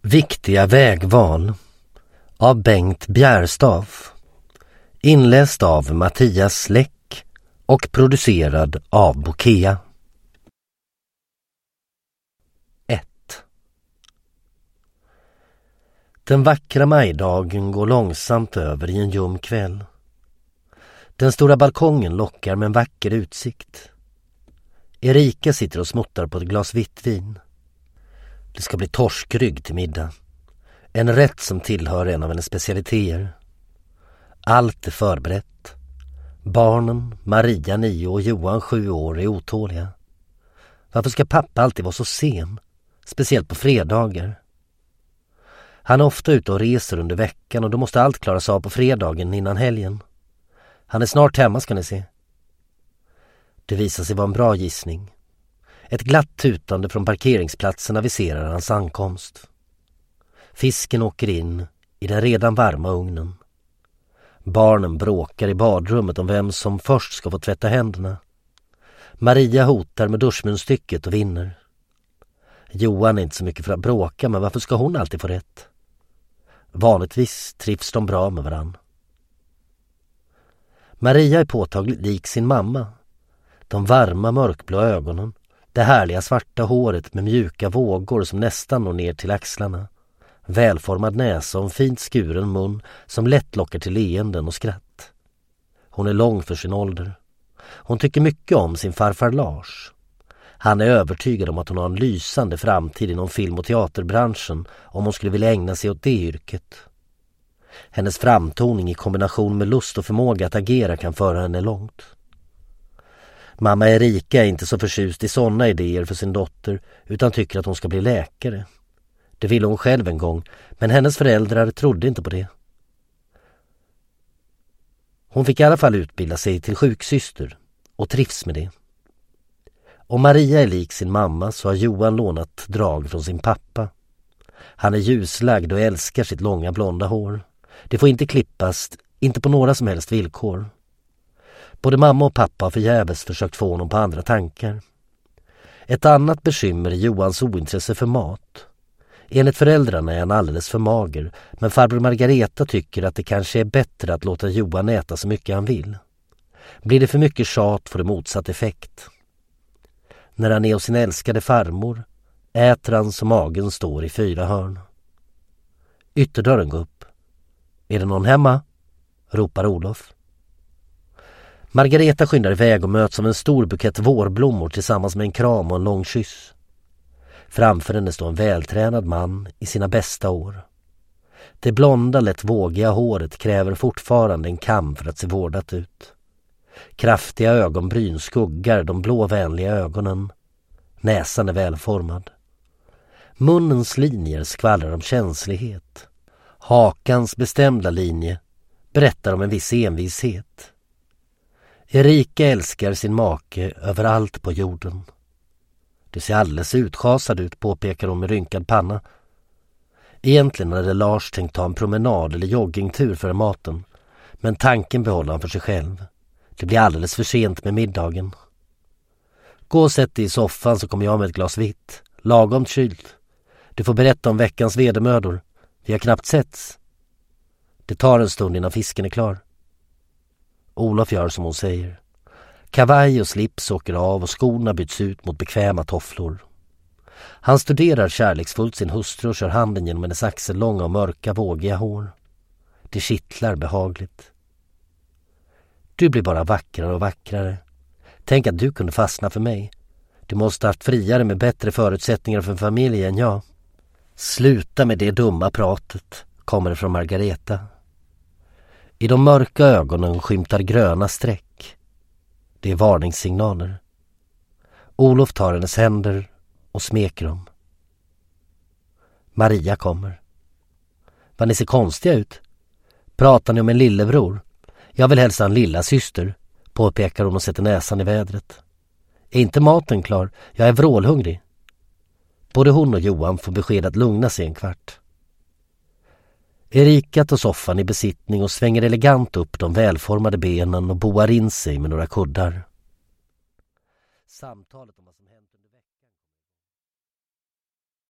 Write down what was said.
Viktiga vägval av Bengt Bjärstaff, inläst av Mattias Läck och producerad av Bokea. 1. Den vackra majdagen går långsamt över i en ljum kväll. Den stora balkongen lockar med en vacker utsikt. Erika sitter och smuttar på ett glas vitt vin. Det ska bli torskrygg till middag. En rätt som tillhör en av hennes specialiteter. Allt är förberett. Barnen, Maria 9 och Johan 7 år, är otåliga. Varför ska pappa alltid vara så sen? Speciellt på fredagar. Han är ofta ute och reser under veckan och då måste allt klaras av på fredagen innan helgen. Han är snart hemma, ska ni se. Det visar sig vara en bra gissning. Ett glatt tutande från parkeringsplatsen aviserar hans ankomst. Fisken åker in i den redan varma ugnen. Barnen bråkar i badrummet om vem som först ska få tvätta händerna. Maria hotar med duschmunstycket och vinner. Johan är inte så mycket för att bråka, men varför ska hon alltid få rätt? Vanligtvis trivs de bra med varann. Maria är påtagligt lik sin mamma. De varma mörkblå ögonen, det härliga svarta håret med mjuka vågor som nästan når ner till axlarna, välformad näsa och en fint skuren mun som lätt lockar till leenden och skratt. Hon är lång för sin ålder. Hon tycker mycket om sin farfar Lars. Han är övertygad om att hon har en lysande framtid inom film- och teaterbranschen om hon skulle vilja ägna sig åt det yrket. Hennes framtoning i kombination med lust och förmåga att agera kan föra henne långt. Mamma Erika är inte så förtjust i sådana idéer för sin dotter utan tycker att hon ska bli läkare. Det ville hon själv en gång, men hennes föräldrar trodde inte på det. Hon fick i alla fall utbilda sig till sjuksyster och trivs med det. Om Maria är lik sin mamma så har Johan lånat drag från sin pappa. Han är ljuslagd och älskar sitt långa blonda hår. Det får inte klippas, inte på några som helst villkor. Både mamma och pappa har förgäves försökt få honom på andra tankar. Ett annat bekymmer är Johans ointresse för mat. Enligt föräldrarna är han alldeles för mager, men farbror Margareta tycker att det kanske är bättre att låta Johan äta så mycket han vill. Blir det för mycket tjat får det motsatt effekt. När han är hos sin älskade farmor äter han så magen står i 4 hörn. Ytterdörren går upp. Är det någon hemma? Ropar Olof. Margareta skyndar iväg och möts av en stor bukett vårblommor tillsammans med en kram och en lång kyss. Framför henne står en vältränad man i sina bästa år. Det blonda, lätt vågiga håret kräver fortfarande en kam för att se vårdat ut. Kraftiga ögonbryn skuggar de blå vänliga ögonen. Näsan är välformad. Munnens linjer skvallrar om känslighet. Hakans bestämda linje berättar om en viss envishet. Erika älskar sin make överallt på jorden. Det ser alldeles utschasad ut, påpekar hon med rynkad panna. Egentligen hade Lars tänkt ta en promenad eller joggingtur före maten, men tanken behåller han för sig själv. Det blir alldeles för sent med middagen. Gå och sätt dig i soffan så kommer jag med ett glas vitt. Lagom kylt. Du får berätta om veckans vedermödor. Vi har knappt setts. Det tar en stund innan fisken är klar. Olof gör som hon säger. Kavaj och slips åker av och skorna byts ut mot bekväma tofflor. Han studerar kärleksfullt sin hustru och kör handen genom hennes axellånga och mörka vågiga hår. Det kittlar behagligt. Du blir bara vackrare och vackrare. Tänk att du kunde fastna för mig. Du måste ha haft friare med bättre förutsättningar för familj än jag. Sluta med det dumma pratet, kommer det från Margareta. I de mörka ögonen skymtar gröna streck. Det är varningssignaler. Olof tar hennes händer och smeker dem. Maria kommer. Vad ni ser konstiga ut. Pratar ni om en lillebror? Jag vill hälsa en lilla syster, påpekar hon och sätter näsan i vädret. Är inte maten klar? Jag är vrålhungrig. Både hon och Johan får besked att lugna sig en kvart. Erika tar soffan i besittning och svänger elegant upp de välformade benen och boar in sig med några kuddar. Samtalet om vad som